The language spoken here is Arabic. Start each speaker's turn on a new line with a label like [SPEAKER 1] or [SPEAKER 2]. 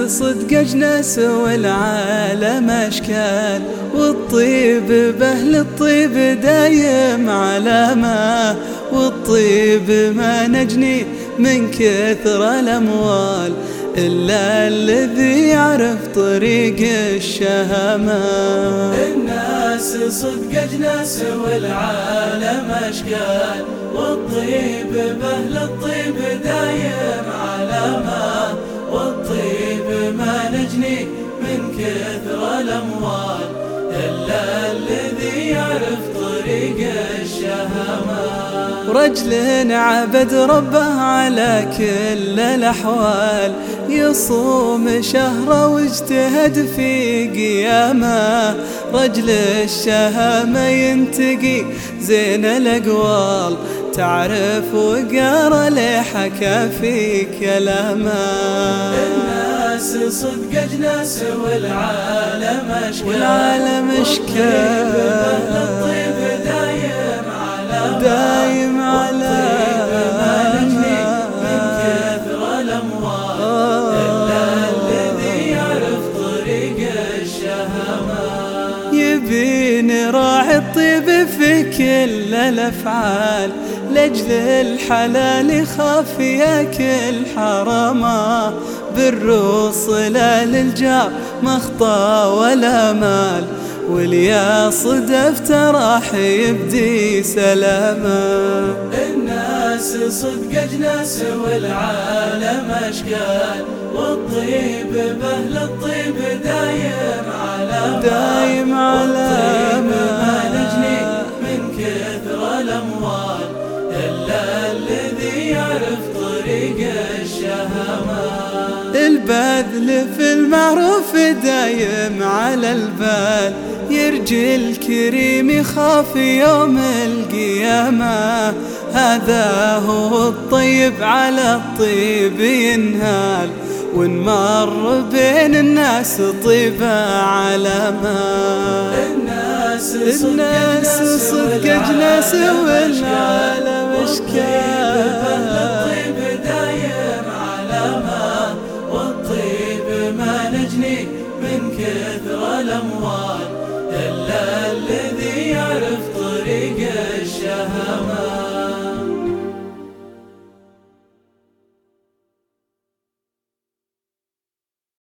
[SPEAKER 1] صدق أجناس والعالم أشكال، والطيب بأهل الطيب دايم علامة، والطيب ما نجني من كثر الأموال إلا الذي يعرف طريق الشهامة.
[SPEAKER 2] الناس صدق أجناس والعالم أشكال، والطيب بأهل الطيب دايم علامة، والطيب ما نجني من كثر الأموال إلا الذي يعرف طريق الشهامة.
[SPEAKER 1] رجل عبد ربه على كل الأحوال، يصوم شهره واجتهد في قيامه، رجل الشهامة ينتقي زين الأقوال، تعرف وقار لحكى في كلامه.
[SPEAKER 2] الناس صدق أجناس والعالم أشكال، الطيب دايم علامة،
[SPEAKER 1] دايم علامة،
[SPEAKER 2] ما نجني من كثر الأموال إلا الذي يعرف طريق الشهامة.
[SPEAKER 1] يبين راعي الطيب في كل الأفعال، لأجل الحلال يخاف ياكل حرامه، بالرصلة للجار مخطى ولا مال، واليا صدفت راح يبدي سلامه.
[SPEAKER 2] الناس صدق أجناس والعالم أشكال، والطيب بأهل الطيب دايم علامة،
[SPEAKER 1] دايم علامة،
[SPEAKER 2] ما نجني من كثر الأموال إلا الذي يعرف طريق الشهامة.
[SPEAKER 1] البذل في المعروف دايم على البال، يرجي الكريم يخاف يوم القيامة، هذا هو الطيب على الطيب ينهال، ونمر بين الناس طيبة علامة.
[SPEAKER 2] الناس
[SPEAKER 1] صدق أجناس والعالم أشكال،
[SPEAKER 2] الطيب دايم علامة، والطيب ما نجني من كثر الأموال إلا الذي يعرف